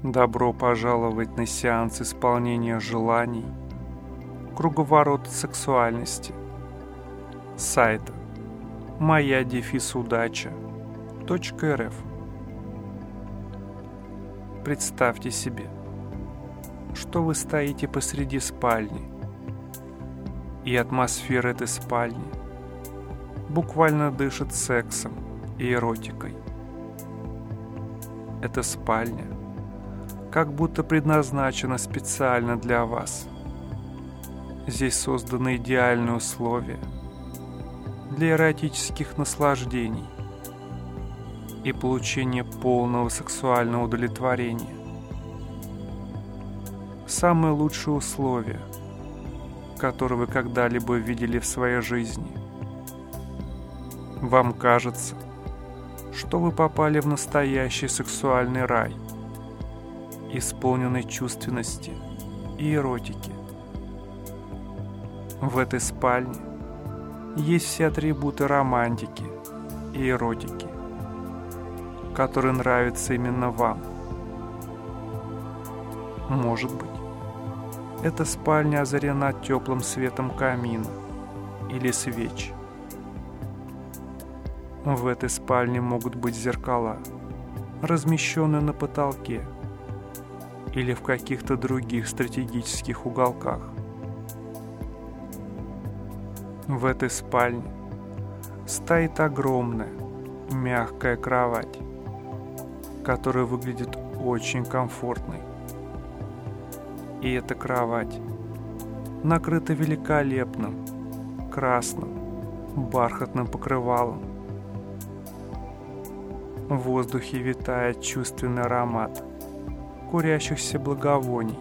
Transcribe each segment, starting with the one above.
Добро пожаловать на сеанс исполнения желаний «Круговорот сексуальности» сайта moya-удача.рф. Представьте себе, что вы стоите посреди спальни, и атмосфера этой спальни буквально дышит сексом и эротикой. Эта спальня как будто предназначена специально для вас. Здесь созданы идеальные условия для эротических наслаждений и получения полного сексуального удовлетворения. Самые лучшие условия, которые вы когда-либо видели в своей жизни. Вам кажется, что вы попали в настоящий сексуальный рай, исполненный чувственности и эротики. В этой спальне есть все атрибуты романтики и эротики, которые нравятся именно вам. Может быть, эта спальня озарена теплым светом камина или свеч. В этой спальне могут быть зеркала, размещенные на потолке или в каких-то других стратегических уголках. В этой спальне стоит огромная, мягкая кровать, которая выглядит очень комфортной. И эта кровать накрыта великолепным, красным, бархатным покрывалом. В воздухе витает чувственный аромат курящихся благовоний.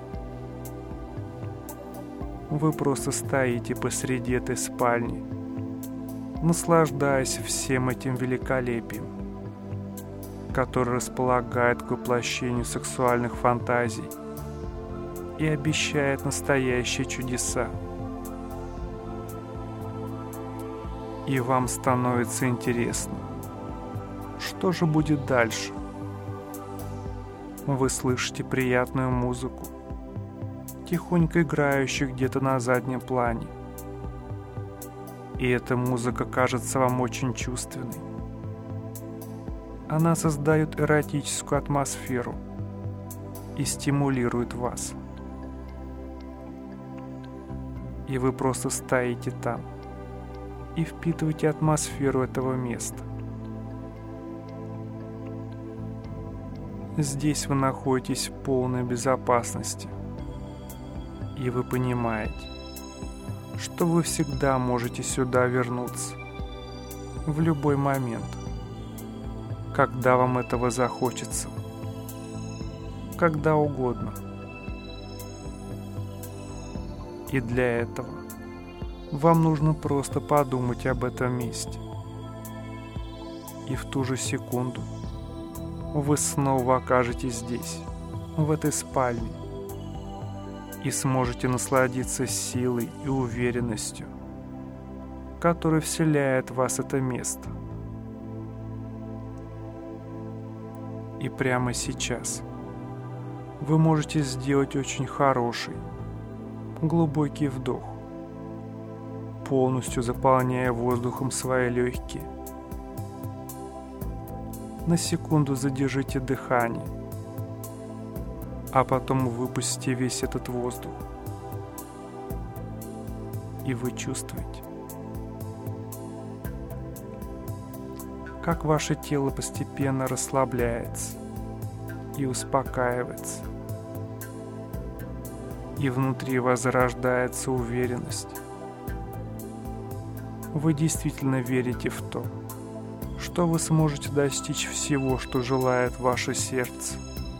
Вы просто стоите посреди этой спальни, наслаждаясь всем этим великолепием, которое располагает к воплощению сексуальных фантазий и обещает настоящие чудеса. И вам становится интересно, что же будет дальше? Вы слышите приятную музыку, тихонько играющую где-то на заднем плане. И эта музыка кажется вам очень чувственной. Она создает эротическую атмосферу и стимулирует вас. И вы просто стоите там и впитываете атмосферу этого места. Здесь вы находитесь в полной безопасности, и вы понимаете, что вы всегда можете сюда вернуться в любой момент, когда вам этого захочется, когда угодно. И для этого вам нужно просто подумать об этом месте. И в ту же секунду вы снова окажетесь здесь, в этой спальне, и сможете насладиться силой и уверенностью, которую вселяет в вас это место. И прямо сейчас вы можете сделать очень хороший, глубокий вдох, полностью заполняя воздухом свои легкие. На секунду задержите дыхание, а потом выпустите весь этот воздух. И вы чувствуете, как ваше тело постепенно расслабляется и успокаивается. И внутри вас зарождается уверенность. Вы действительно верите в то, что вы сможете достичь всего, что желает ваше сердце.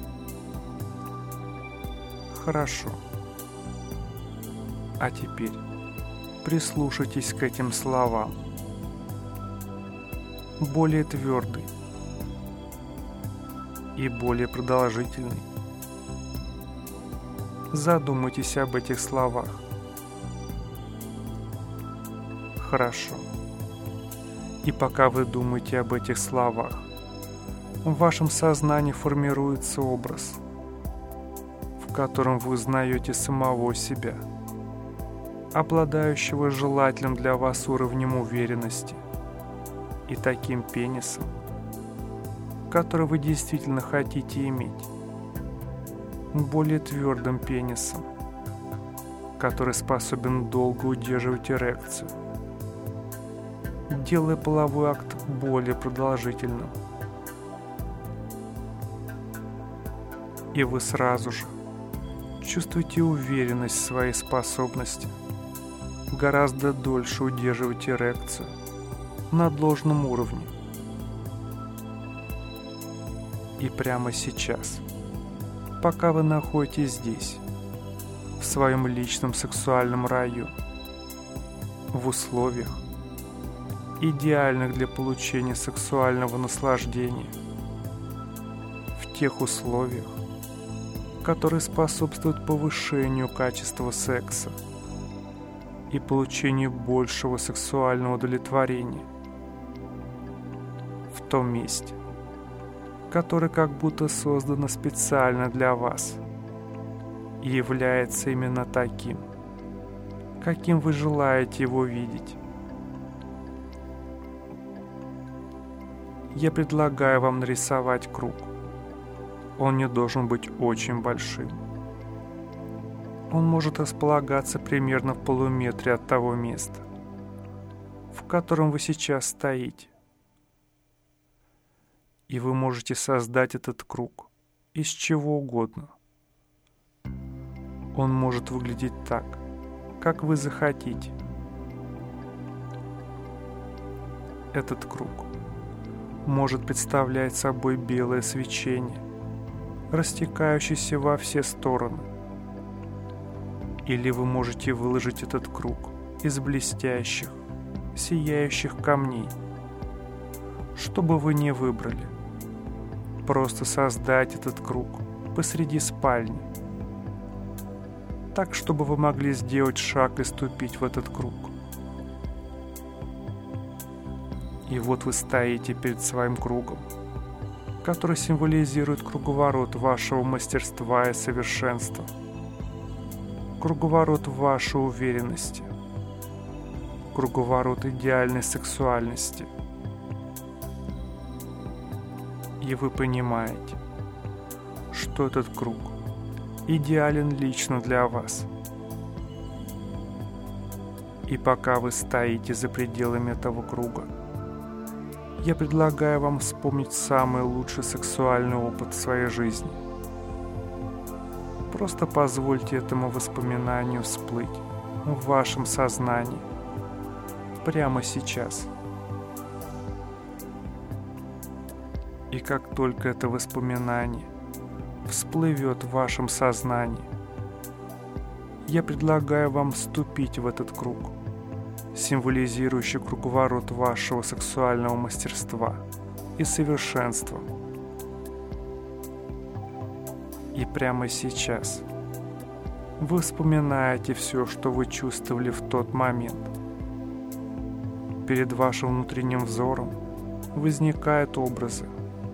Хорошо. А теперь прислушайтесь к этим словам. Более твердый и более продолжительный. Задумайтесь об этих словах. Хорошо. И пока вы думаете об этих словах, в вашем сознании формируется образ, в котором вы узнаете самого себя, обладающего желательным для вас уровнем уверенности и таким пенисом, который вы действительно хотите иметь, более твердым пенисом, который способен долго удерживать эрекцию, делая половой акт более продолжительным. И вы сразу же чувствуете уверенность в своей способности гораздо дольше удерживать эрекцию на должном уровне. И прямо сейчас, пока вы находитесь здесь, в своем личном сексуальном раю, в условиях, идеальных для получения сексуального наслаждения, в тех условиях, которые способствуют повышению качества секса и получению большего сексуального удовлетворения, в том месте, которое как будто создано специально для вас и является именно таким, каким вы желаете его видеть. Я предлагаю вам нарисовать круг. Он не должен быть очень большим. Он может располагаться примерно в полуметре от того места, в котором вы сейчас стоите. И вы можете создать этот круг из чего угодно. Он может выглядеть так, как вы захотите. Этот круг может представлять собой белое свечение, растекающееся во все стороны. Или вы можете выложить этот круг из блестящих, сияющих камней. Что бы вы ни выбрали, просто создать этот круг посреди спальни, так, чтобы вы могли сделать шаг и ступить в этот круг. И вот вы стоите перед своим кругом, который символизирует круговорот вашего мастерства и совершенства, круговорот вашей уверенности, круговорот идеальной сексуальности. И вы понимаете, что этот круг идеален лично для вас. И пока вы стоите за пределами этого круга, я предлагаю вам вспомнить самый лучший сексуальный опыт в своей жизни. Просто позвольте этому воспоминанию всплыть в вашем сознании прямо сейчас. И как только это воспоминание всплывет в вашем сознании, я предлагаю вам вступить в этот круг, символизирующий круговорот вашего сексуального мастерства и совершенства. И прямо сейчас вы вспоминаете все, что вы чувствовали в тот момент. Перед вашим внутренним взором возникают образы.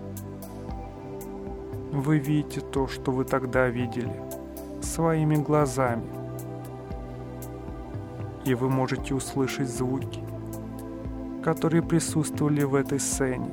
Вы видите то, что вы тогда видели, своими глазами. И вы можете услышать звуки, которые присутствовали в этой сцене.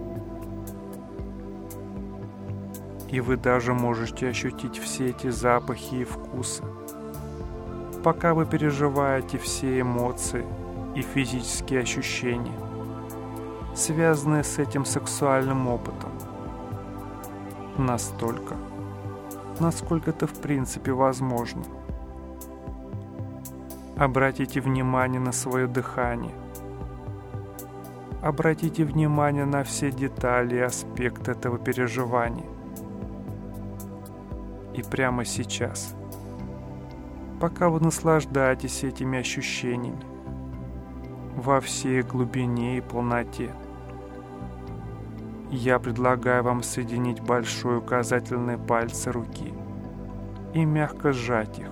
И вы даже можете ощутить все эти запахи и вкусы, пока вы переживаете все эмоции и физические ощущения, связанные с этим сексуальным опытом. Настолько, насколько это в принципе возможно. Обратите внимание на свое дыхание. Обратите внимание на все детали и аспекты этого переживания. И прямо сейчас, пока вы наслаждаетесь этими ощущениями во всей глубине и полноте, я предлагаю вам соединить большой и указательный пальцы руки и мягко сжать их,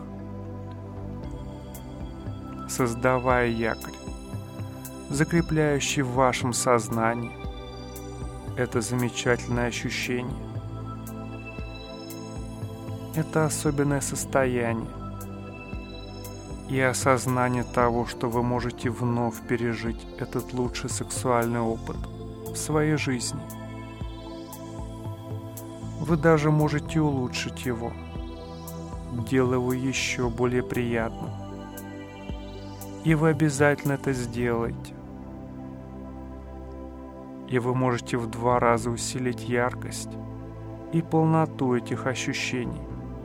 создавая якорь, закрепляющий в вашем сознании это замечательное ощущение. Это особенное состояние и осознание того, что вы можете вновь пережить этот лучший сексуальный опыт в своей жизни. Вы даже можете улучшить его, делая его еще более приятным. И вы обязательно это сделаете. И вы можете в 2 раза усилить яркость и полноту этих ощущений.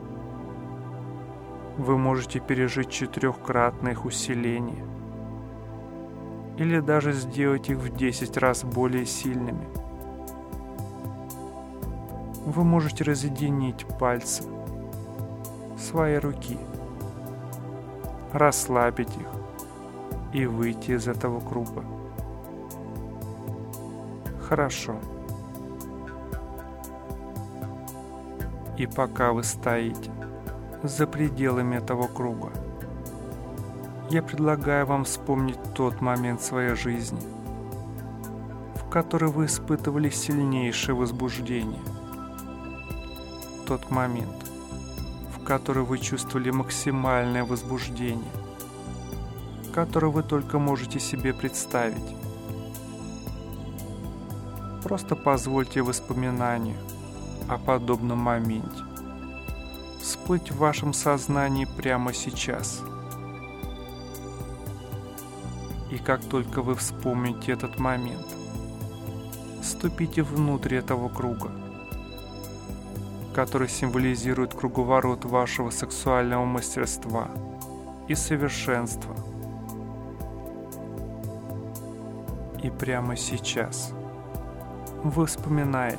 Вы можете пережить 4-кратное их усиление или даже сделать их в 10 раз более сильными. Вы можете разъединить пальцы своей руки, расслабить их и выйти из этого круга. Хорошо. И пока вы стоите за пределами этого круга, я предлагаю вам вспомнить тот момент своей жизни, в который вы испытывали сильнейшее возбуждение. Тот момент, в который вы чувствовали максимальное возбуждение, которое вы только можете себе представить. Просто позвольте воспоминанию о подобном моменте всплыть в вашем сознании прямо сейчас. И как только вы вспомните этот момент, вступите внутрь этого круга, который символизирует круговорот вашего сексуального мастерства и совершенства. И прямо сейчас вы вспоминаете,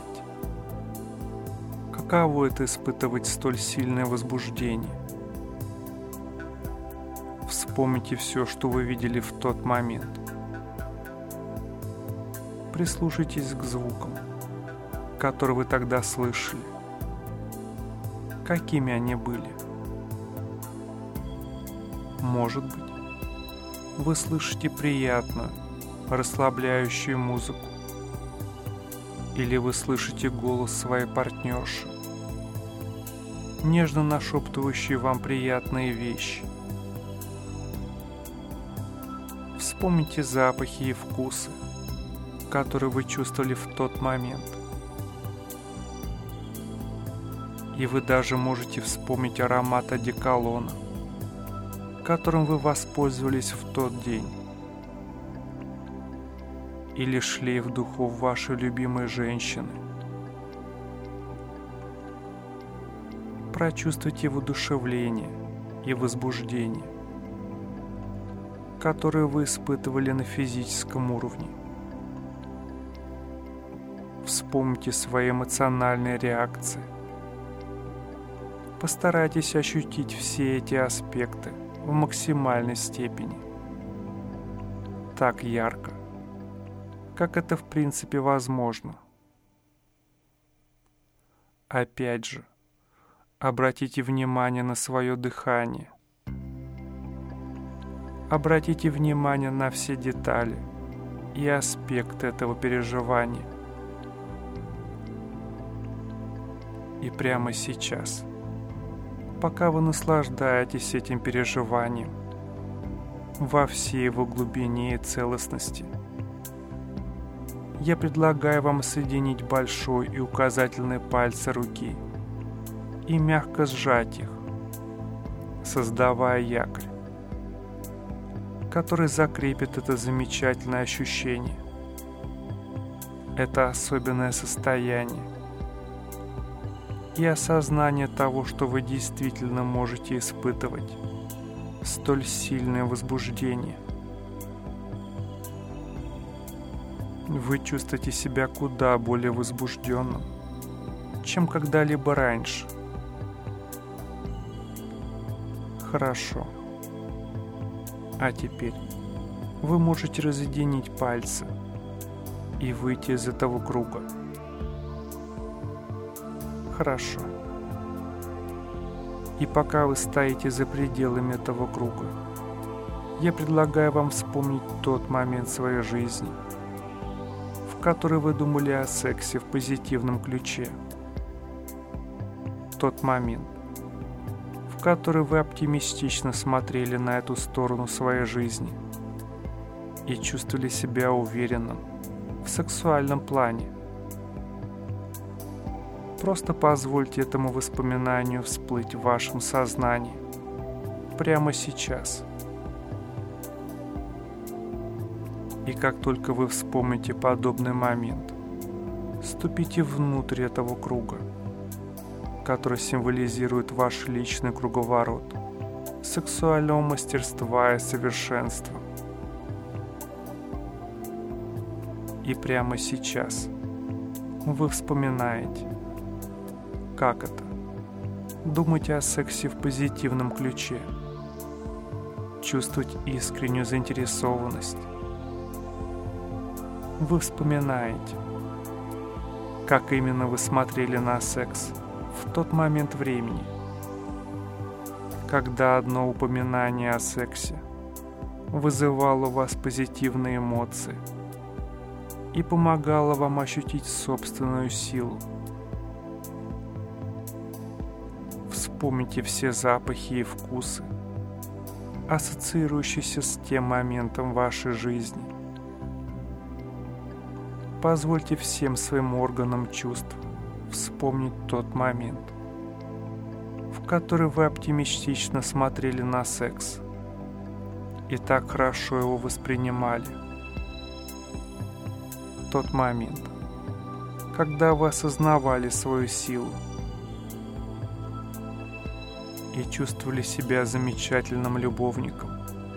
каково это испытывать столь сильное возбуждение. Вспомните все, что вы видели в тот момент. Прислушайтесь к звукам, которые вы тогда слышали. Какими они были? Может быть, вы слышите приятную, расслабляющую музыку, или вы слышите голос своей партнерши, нежно нашептывающий вам приятные вещи. Вспомните запахи и вкусы, которые вы чувствовали в тот момент. И вы даже можете вспомнить аромат одеколона, которым вы воспользовались в тот день. Или шлейф духов вашей любимой женщины. Прочувствуйте воодушевление и возбуждение, которые вы испытывали на физическом уровне. Вспомните свои эмоциональные реакции. Постарайтесь ощутить все эти аспекты в максимальной степени. Так ярко, как это в принципе возможно. Опять же, обратите внимание на свое дыхание. Обратите внимание на все детали и аспекты этого переживания. И прямо сейчас, пока вы наслаждаетесь этим переживанием во всей его глубине и целостности, я предлагаю вам соединить большой и указательный пальцы руки и мягко сжать их, создавая якорь, который закрепит это замечательное ощущение, это особенное состояние и осознание того, что вы действительно можете испытывать столь сильное возбуждение. Вы чувствуете себя куда более возбужденным, чем когда-либо раньше. Хорошо. А теперь вы можете разъединить пальцы и выйти из этого круга. Хорошо. И пока вы стоите за пределами этого круга, я предлагаю вам вспомнить тот момент своей жизни, в который вы думали о сексе в позитивном ключе. Тот момент, которой вы оптимистично смотрели на эту сторону своей жизни и чувствовали себя уверенным в сексуальном плане. Просто позвольте этому воспоминанию всплыть в вашем сознании прямо сейчас. И как только вы вспомните подобный момент, ступите внутрь этого круга, который символизирует ваш личный круговорот сексуального мастерства и совершенства. И прямо сейчас вы вспоминаете, как это — думать о сексе в позитивном ключе, чувствовать искреннюю заинтересованность. Вы вспоминаете, как именно вы смотрели на секс в тот момент времени, когда одно упоминание о сексе вызывало у вас позитивные эмоции и помогало вам ощутить собственную силу. Вспомните все запахи и вкусы, ассоциирующиеся с тем моментом вашей жизни. Позвольте всем своим органам чувств вспомнить тот момент, в который вы оптимистично смотрели на секс и так хорошо его воспринимали. Тот момент, когда вы осознавали свою силу и чувствовали себя замечательным любовником.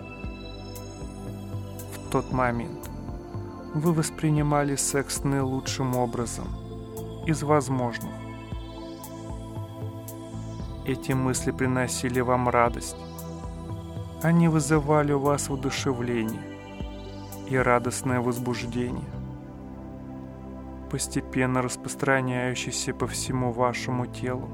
В тот момент вы воспринимали секс наилучшим образом из возможных. Эти мысли приносили вам радость. Они вызывали у вас воодушевление и радостное возбуждение, постепенно распространяющееся по всему вашему телу.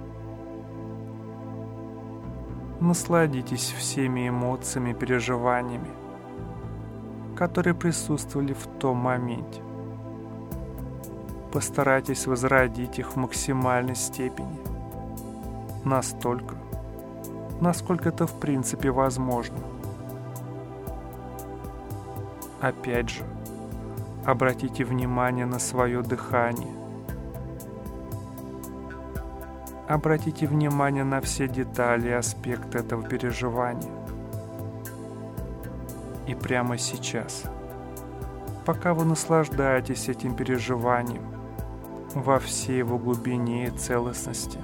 Насладитесь всеми эмоциями и переживаниями, которые присутствовали в том моменте. Постарайтесь возродить их в максимальной степени, настолько, насколько это в принципе возможно. Опять же, обратите внимание на свое дыхание. Обратите внимание на все детали и аспекты этого переживания. И прямо сейчас, пока вы наслаждаетесь этим переживанием во всей его глубине и целостности,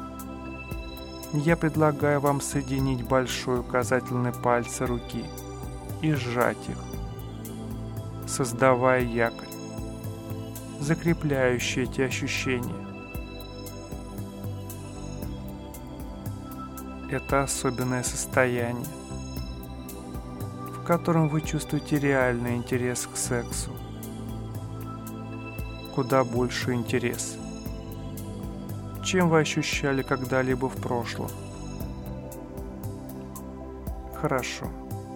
я предлагаю вам соединить большой и указательный пальцы руки и сжать их, создавая якорь, закрепляющий эти ощущения. Это особенное состояние, в котором вы чувствуете реальный интерес к сексу. Куда больше интерес, чем вы ощущали когда-либо в прошлом. Хорошо.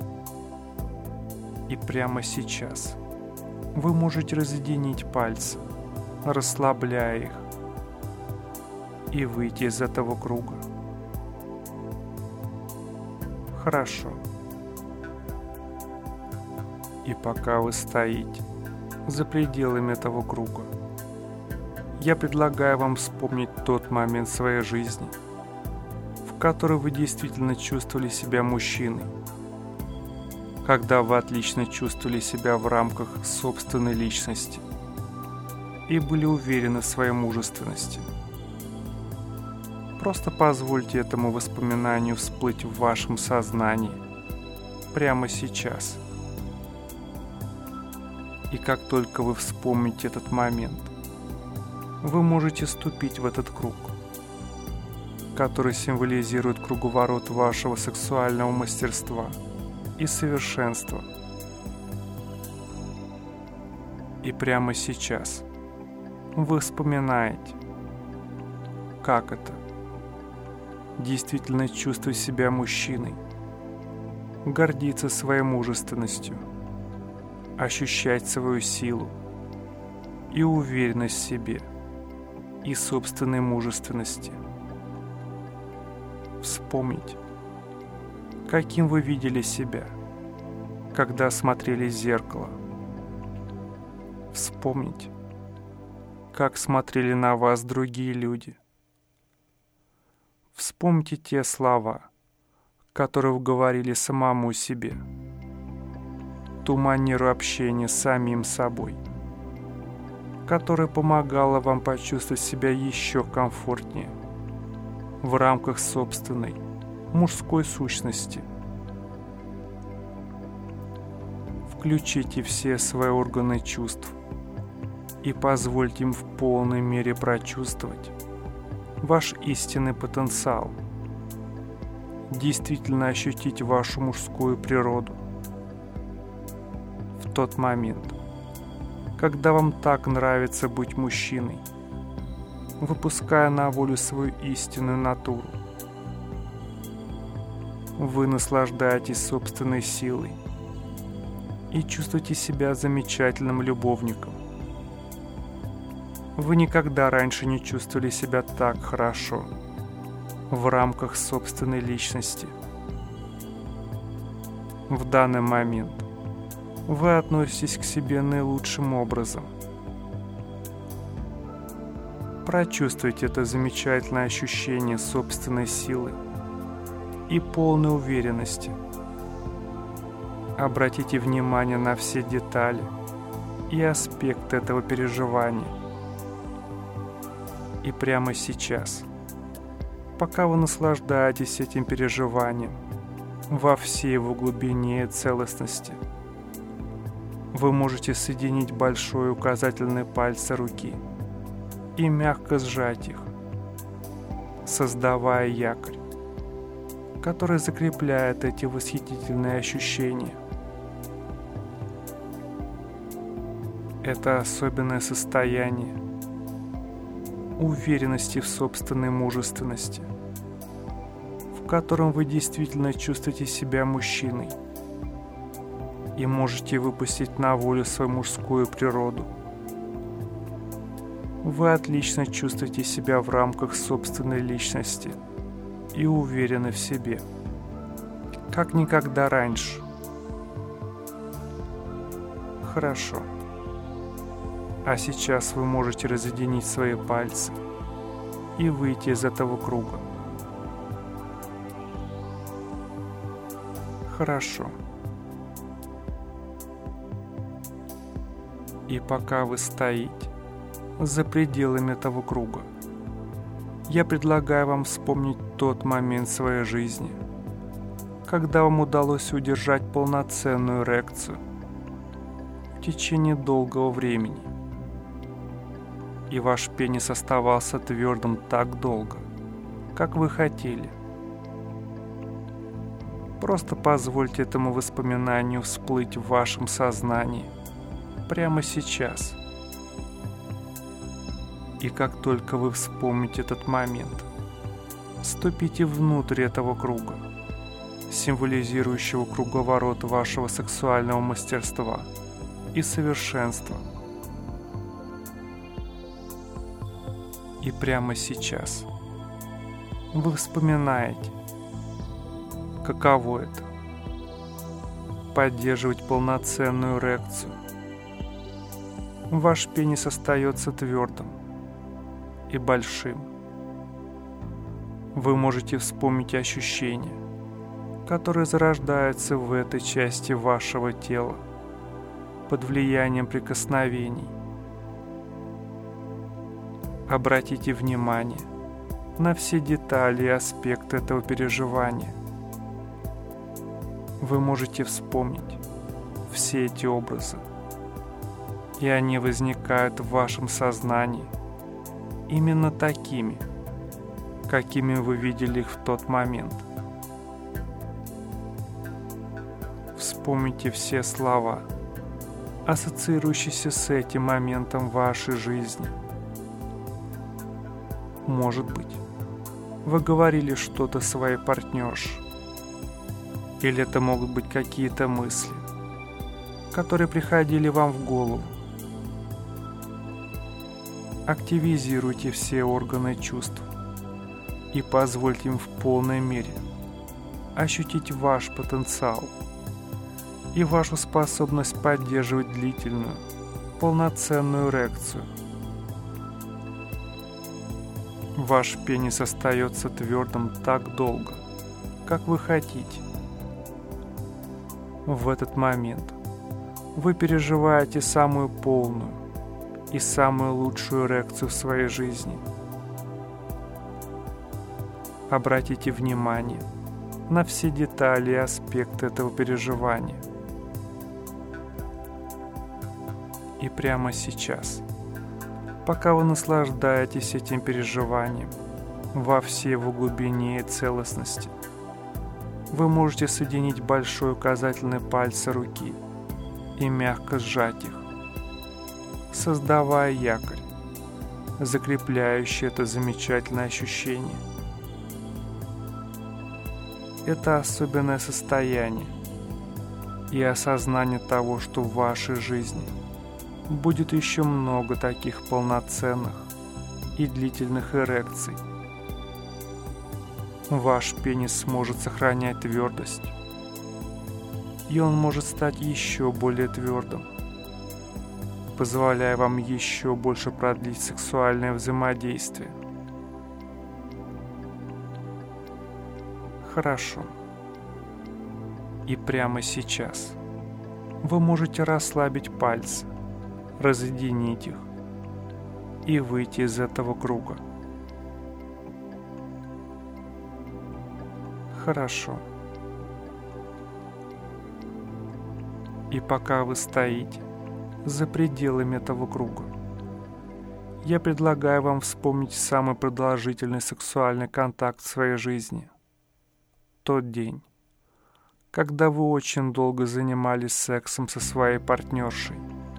И прямо сейчас вы можете разъединить пальцы, расслабляя их, и выйти из этого круга. Хорошо. И пока вы стоите за пределами этого круга, я предлагаю вам вспомнить тот момент своей жизни, в который вы действительно чувствовали себя мужчиной, когда вы отлично чувствовали себя в рамках собственной личности и были уверены в своей мужественности. Просто позвольте этому воспоминанию всплыть в вашем сознании прямо сейчас. И как только вы вспомните этот момент, вы можете ступить в этот круг, который символизирует круговорот вашего сексуального мастерства и совершенства. И прямо сейчас вы вспоминаете, как это действительно чувствовать себя мужчиной, гордиться своей мужественностью, ощущать свою силу и уверенность в себе и собственной мужественности. Вспомните, каким вы видели себя, когда смотрели в зеркало. Вспомните, как смотрели на вас другие люди. Вспомните те слова, которые вы говорили самому себе, ту манеру общения с самим собой, которая помогала вам почувствовать себя еще комфортнее в рамках собственной мужской сущности. Включите все свои органы чувств и позвольте им в полной мере прочувствовать ваш истинный потенциал, действительно ощутить вашу мужскую природу в тот момент, когда вам так нравится быть мужчиной, выпуская на волю свою истинную натуру. Вы наслаждаетесь собственной силой и чувствуете себя замечательным любовником. Вы никогда раньше не чувствовали себя так хорошо в рамках собственной личности. В данный момент вы относитесь к себе наилучшим образом. Прочувствуйте это замечательное ощущение собственной силы и полной уверенности. Обратите внимание на все детали и аспекты этого переживания. И прямо сейчас, пока вы наслаждаетесь этим переживанием во всей его глубине и целостности, вы можете соединить большой и указательный пальцы руки и мягко сжать их, создавая якорь, который закрепляет эти восхитительные ощущения. Это особенное состояние уверенности в собственной мужественности, в котором вы действительно чувствуете себя мужчиной и можете выпустить на волю свою мужскую природу. Вы отлично чувствуете себя в рамках собственной личности и уверены в себе, как никогда раньше. Хорошо. А сейчас вы можете разъединить свои пальцы и выйти из этого круга. Хорошо. И пока вы стоите за пределами этого круга, я предлагаю вам вспомнить тот момент своей жизни, когда вам удалось удержать полноценную эрекцию в течение долгого времени, и ваш пенис оставался твердым так долго, как вы хотели. Просто позвольте этому воспоминанию всплыть в вашем сознании прямо сейчас. И как только вы вспомните этот момент, ступите внутрь этого круга, символизирующего круговорот вашего сексуального мастерства и совершенства. И прямо сейчас вы вспоминаете, каково это — поддерживать полноценную эрекцию. Ваш пенис остается твердым и большим. Вы можете вспомнить ощущения, которые зарождаются в этой части вашего тела под влиянием прикосновений. Обратите внимание на все детали и аспекты этого переживания. Вы можете вспомнить все эти образы, и они возникают в вашем сознании именно такими, какими вы видели их в тот момент. Вспомните все слова, ассоциирующиеся с этим моментом в вашей жизни. Может быть, вы говорили что-то своей партнерше, или это могут быть какие-то мысли, которые приходили вам в голову. Активизируйте все органы чувств и позвольте им в полной мере ощутить ваш потенциал и вашу способность поддерживать длительную, полноценную эрекцию. Ваш пенис остается твердым так долго, как вы хотите. В этот момент вы переживаете самую полную и самую лучшую эрекцию в своей жизни. Обратите внимание на все детали и аспекты этого переживания. И прямо сейчас, пока вы наслаждаетесь этим переживанием во всей его глубине и целостности, вы можете соединить большой указательный пальцы руки и мягко сжать их, создавая якорь, закрепляющий это замечательное ощущение. Это особенное состояние и осознание того, что в вашей жизни будет еще много таких полноценных и длительных эрекций. Ваш пенис сможет сохранять твердость, и он может стать еще более твердым, позволяя вам еще больше продлить сексуальное взаимодействие. Хорошо. И прямо сейчас вы можете расслабить пальцы, разъединить их и выйти из этого круга. Хорошо. И пока вы стоите за пределами этого круга, я предлагаю вам вспомнить самый продолжительный сексуальный контакт в своей жизни. Тот день, когда вы очень долго занимались сексом со своей партнершей.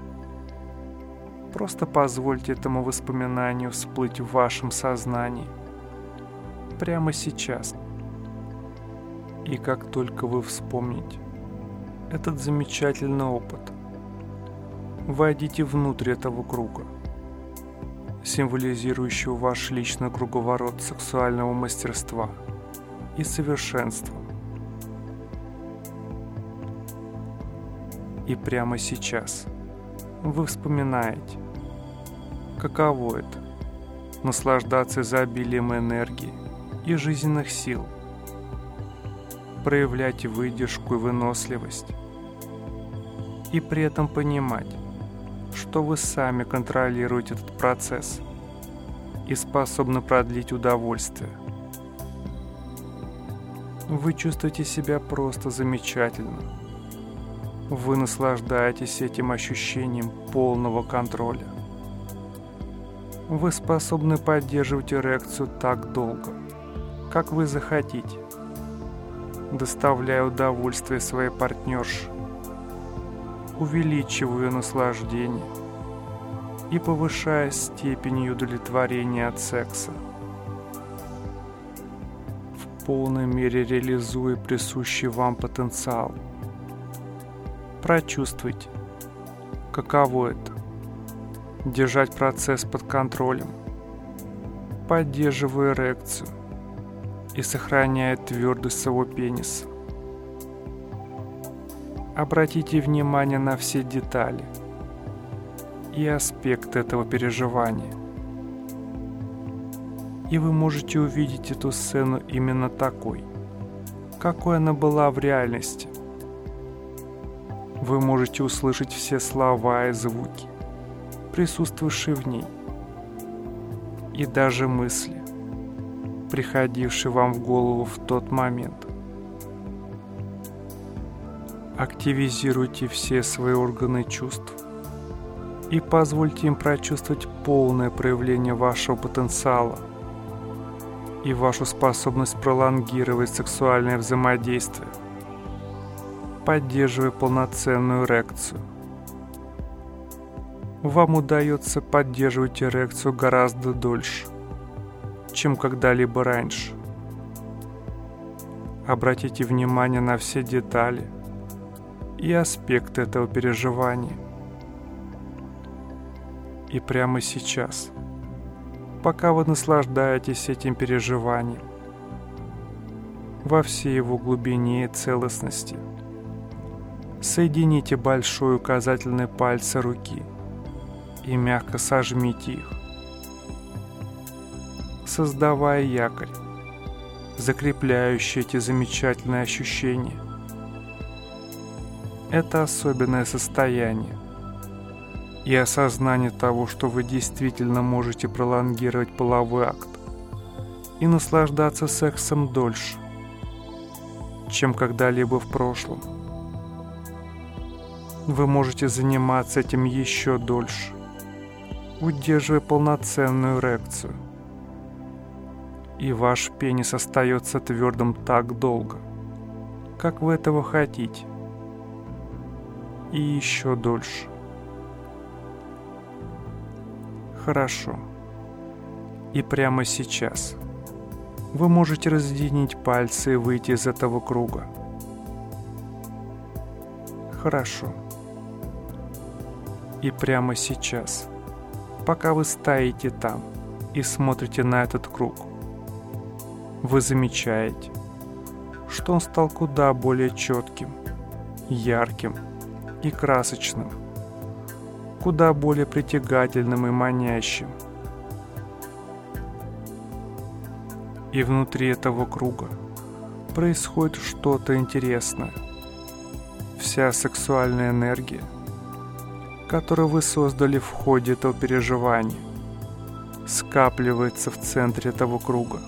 Просто позвольте этому воспоминанию всплыть в вашем сознании прямо сейчас. И как только вы вспомните этот замечательный опыт, войдите внутрь этого круга, символизирующего ваш личный круговорот сексуального мастерства и совершенства. И прямо сейчас вы вспоминаете, каково это — наслаждаться изобилием энергии и жизненных сил, проявлять выдержку и выносливость, и при этом понимать, что вы сами контролируете этот процесс и способны продлить удовольствие. Вы чувствуете себя просто замечательно. Вы наслаждаетесь этим ощущением полного контроля. Вы способны поддерживать эрекцию так долго, как вы захотите, доставляя удовольствие своей партнерше, увеличивая ее наслаждение и повышая степень ее удовлетворения от секса, в полной мере реализуя присущий вам потенциал. Прочувствуйте, каково это — держать процесс под контролем, поддерживая эрекцию и сохраняя твердость своего пениса. Обратите внимание на все детали и аспекты этого переживания, и вы можете увидеть эту сцену именно такой, какой она была в реальности. Вы можете услышать все слова и звуки, присутствующие в ней, и даже мысли, приходившие вам в голову в тот момент. Активизируйте все свои органы чувств и позвольте им прочувствовать полное проявление вашего потенциала и вашу способность пролонгировать сексуальное взаимодействие, поддерживая полноценную эрекцию. Вам удается поддерживать эрекцию гораздо дольше, чем когда-либо раньше. Обратите внимание на все детали и аспекты этого переживания. И прямо сейчас пока вы наслаждаетесь этим переживанием во всей его глубине и целостности. Соедините большой и указательный пальцы руки и мягко сожмите их, создавая якорь, закрепляющий эти замечательные ощущения. Это особенное состояние и осознание того, что вы действительно можете пролонгировать половой акт и наслаждаться сексом дольше, чем когда-либо в прошлом. Вы можете заниматься этим еще дольше, удерживая полноценную эрекцию. И ваш пенис остается твердым так долго, как вы этого хотите. И еще дольше. Хорошо. И прямо сейчас вы можете разъединить пальцы и выйти из этого круга. Хорошо. И прямо сейчас, пока вы стоите там и смотрите на этот круг, вы замечаете, что он стал куда более четким, ярким и красочным, куда более притягательным и манящим. И внутри этого круга происходит что-то интересное. Вся сексуальная энергия, которую вы создали в ходе этого переживания, скапливается в центре этого круга.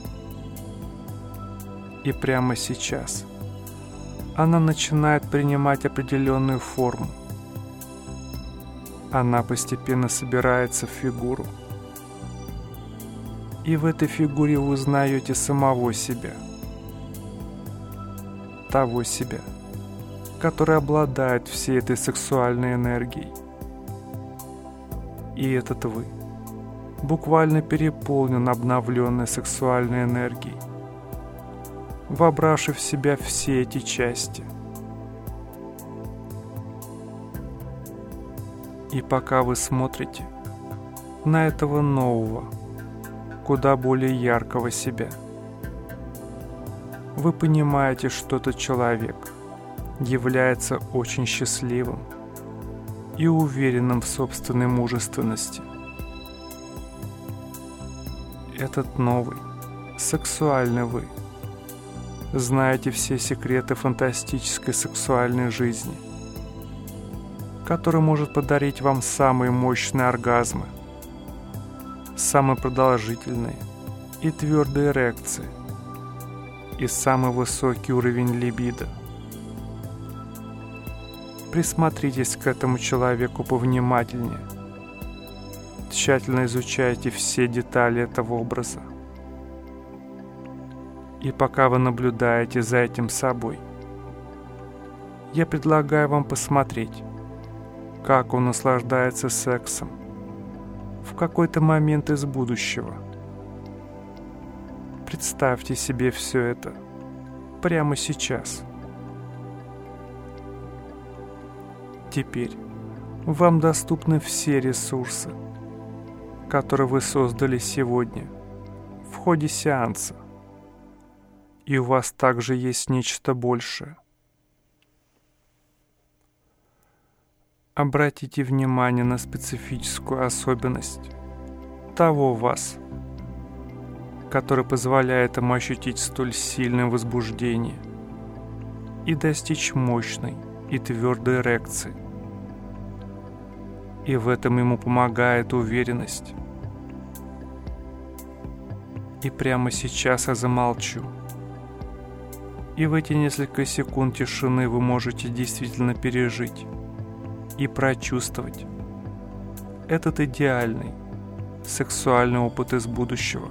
И прямо сейчас она начинает принимать определенную форму. Она постепенно собирается в фигуру. И в этой фигуре вы узнаете самого себя. Того себя, который обладает всей этой сексуальной энергией. И этот вы буквально переполнен обновленной сексуальной энергией, вобравший в себя все эти части. И пока вы смотрите на этого нового, куда более яркого себя, вы понимаете, что этот человек является очень счастливым и уверенным в собственной мужественности. Этот новый, сексуальный вы знаете все секреты фантастической сексуальной жизни, который может подарить вам самые мощные оргазмы, самые продолжительные и твердые эрекции и самый высокий уровень либидо. Присмотритесь к этому человеку повнимательнее. Тщательно изучайте все детали этого образа. И пока вы наблюдаете за этим собой, я предлагаю вам посмотреть, как он наслаждается сексом в какой-то момент из будущего. Представьте себе все это прямо сейчас. Теперь вам доступны все ресурсы, которые вы создали сегодня в ходе сеанса. И у вас также есть нечто большее. Обратите внимание на специфическую особенность того вас, который позволяет ему ощутить столь сильное возбуждение и достичь мощной и твердой эрекции. И в этом ему помогает уверенность. И прямо сейчас я замолчу. И в эти несколько секунд тишины вы можете действительно пережить и прочувствовать этот идеальный сексуальный опыт из будущего.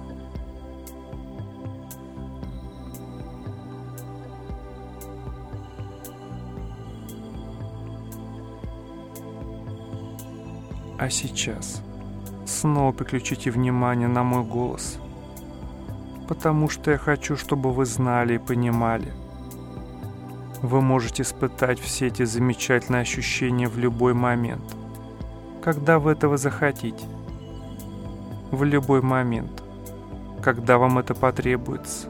А сейчас снова переключите внимание на мой голос, потому что я хочу, чтобы вы знали и понимали. Вы можете испытать все эти замечательные ощущения в любой момент, когда вы этого захотите. в любой момент, когда вам это потребуется.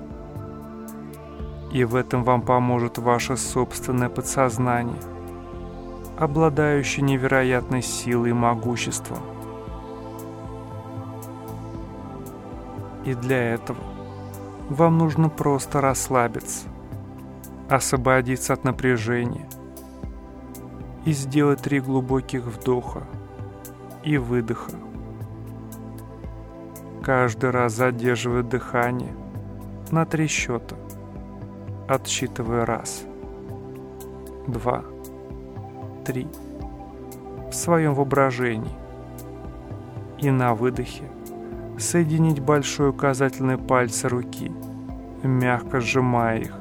И в этом вам поможет ваше собственное подсознание, обладающее невероятной силой и могуществом. И для этого вам нужно просто расслабиться, освободиться от напряжения и сделать 3 глубоких вдоха и выдоха. Каждый раз задерживая дыхание на 3 счета, отсчитывая 1, 2, 3 в своем воображении, и на выдохе соединить большой указательный пальцы руки, мягко сжимая их,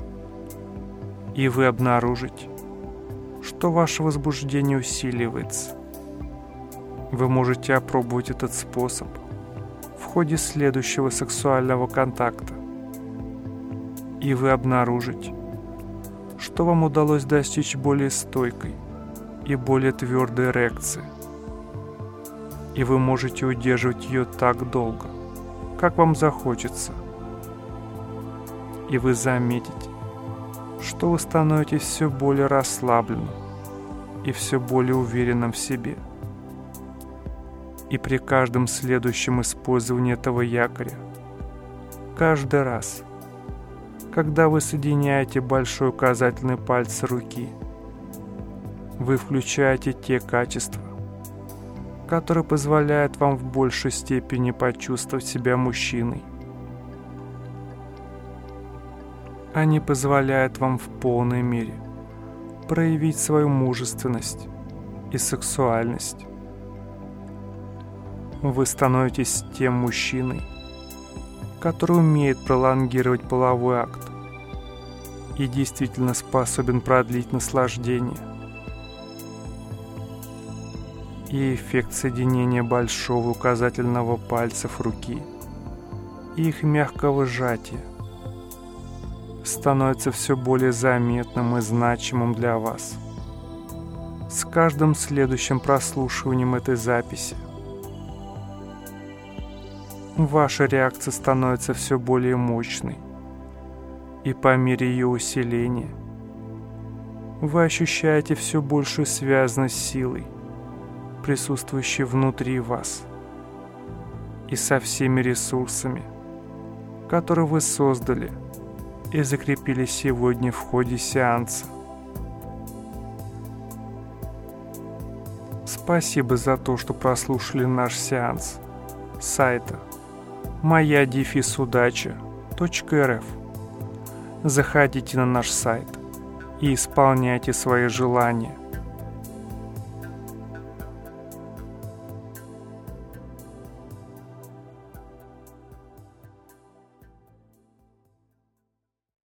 и вы обнаружите, что ваше возбуждение усиливается. Вы можете опробовать этот способ в ходе следующего сексуального контакта, и вы обнаружите, что вам удалось достичь более стойкой и более твердой эрекции, и вы можете удерживать ее так долго, как вам захочется, и вы заметите, что вы становитесь все более расслабленным и все более уверенным в себе. И при каждом следующем использовании этого якоря, каждый раз, когда вы соединяете большой указательный палец руки, вы включаете те качества, которые позволяют вам в большей степени почувствовать себя мужчиной. Они позволяют вам в полной мере проявить свою мужественность и сексуальность. Вы становитесь тем мужчиной, который умеет пролонгировать половой акт и действительно способен продлить наслаждение. И эффект соединения большого указательного пальцев руки и их мягкого сжатия становится все более заметным и значимым для вас. С каждым следующим прослушиванием этой записи ваша реакция становится все более мощной, и по мере ее усиления вы ощущаете все большую связанность с силой, присутствующей внутри вас, и со всеми ресурсами, которые вы создали и закрепили сегодня в ходе сеанса. Спасибо за то, что прослушали наш сеанс с сайта moya-удача.рф. Заходите на наш сайт и исполняйте свои желания.